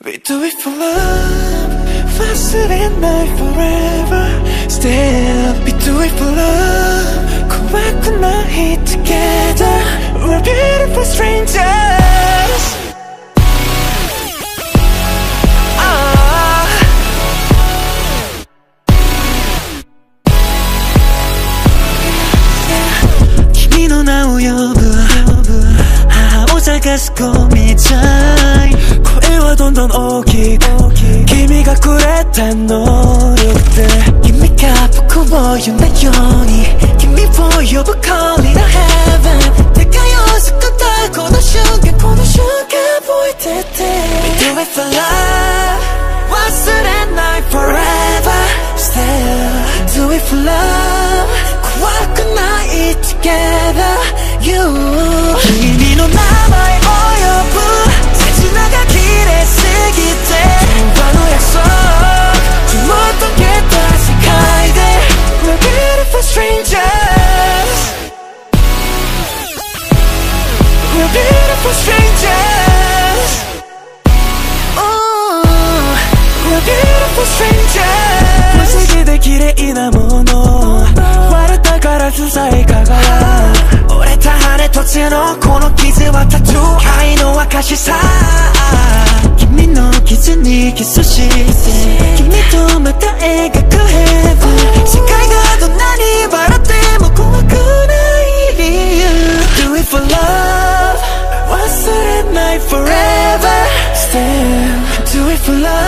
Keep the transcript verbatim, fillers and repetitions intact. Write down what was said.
We do it for love忘れない forever Still We do it for love怖くない together We're beautiful strangers君の名を呼ぶ母を探す子みたい声はどんどん大きく君がくれた能力で君が僕を呼んだように君を呼ぶ Calling a heaven 手が寄せたこの瞬間この瞬間覚えてて We do it for love 忘れない forever Still Do it for love 怖くない together You 君の名前を呼ぶ切なが綺麗すぎてあの約束もっとゲット世界で We're beautiful strangers We're beautiful strangers oh, We're beautiful strangers 不思議で綺麗なもの割れたガラスさえ輝く折れた羽と血のこの傷はタトゥー愛の証さ君の傷にキスして君とまた描く Heaven 世界がどんなに笑っても怖くない理由 Do it for love 忘れない forever Still Do it for love